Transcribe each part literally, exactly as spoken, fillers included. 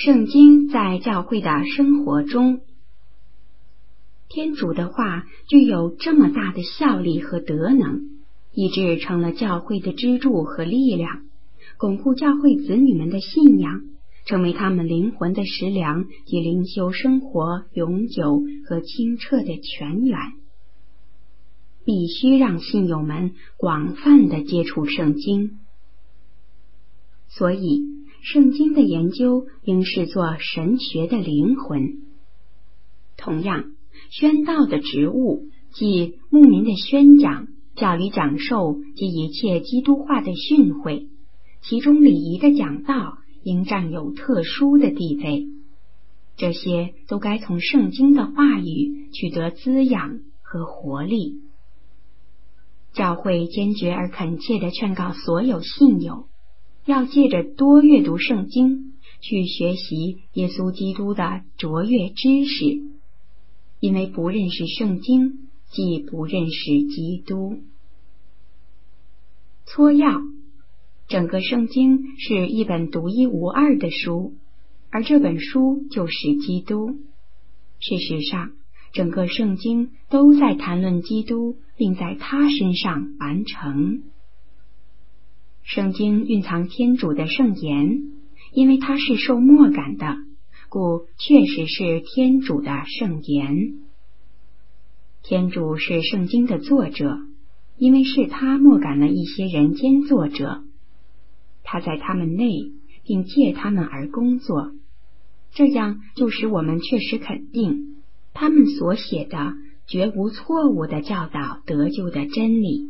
圣经在教会的生活中，天主的话具有这么大的效力和德能，以致成了教会的支柱和力量，巩固教会子女们的信仰，成为他们灵魂的食粮及灵修生活永久和清澈的泉源。必须让信友们广泛地接触圣经，所以圣经的研究应视作神学的灵魂。同样，宣道的职务，即牧民的宣讲、教理讲授及一切基督化的训诲，其中礼仪的讲道应占有特殊的地位。这些都该从圣经的话语取得滋养和活力。教会坚决而恳切地劝告所有信友，要借着多阅读圣经，去学习耶稣基督的卓越知识，因为不认识圣经，即不认识基督。撮要：整个圣经是一本独一无二的书，而这本书就是基督。事实上，整个圣经都在谈论基督，并在他身上完成。圣经蕴藏天主的圣言，因为它是受默感的，故确实是天主的圣言。天主是圣经的作者，因为是他默感了一些人间作者，他在他们内，并借他们而工作，这样就使我们确实肯定他们所写的绝无错误的教导得救的真理。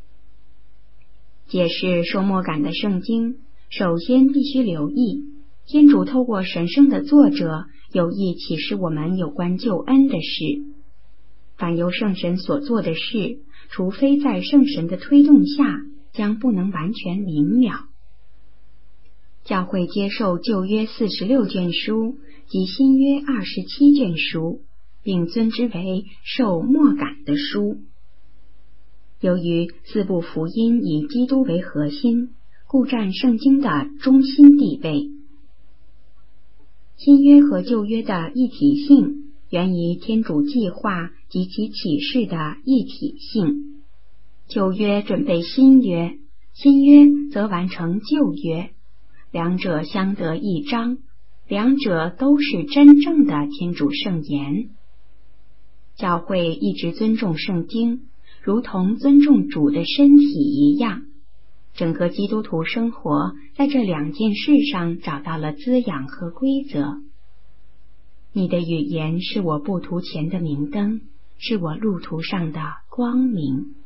解释受默感的圣经，首先必须留意天主透过神圣的作者有意启示我们有关救恩的事。凡由圣神所做的事，除非在圣神的推动下，将不能完全明了。教会接受旧约四十六卷书及新约二十七卷书，并尊之为受默感的书。由于四部福音以基督为核心，故占圣经的中心地位。新约和旧约的一体性源于天主计划及其启示的一体性。旧约准备新约，新约则完成旧约，两者相得益彰，两者都是真正的天主圣言。教会一直尊重圣经，如同尊重主的身体一样。整个基督徒生活在这两件事上找到了滋养和规则。你的语言是我步途前的明灯，是我路途上的光明。